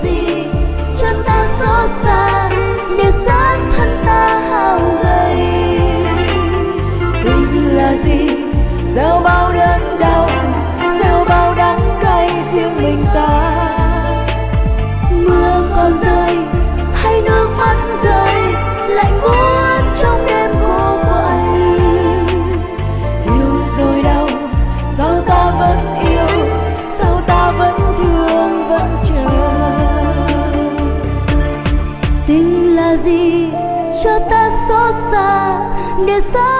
gì cho ta xót xa để xác thân ta hao gầy? Tình là gì gieo bao đớn đau, gieo bao đắng cay riêng mình ta? Mưa còn rơi hay nước mắt rơi lạnh buốt trong đêm vô quạnh? Yêu rồi đau sao ta vẫn yêu, sao ta vẫn thương vẫn chờ? Tình là gì cho ta xót xa để xa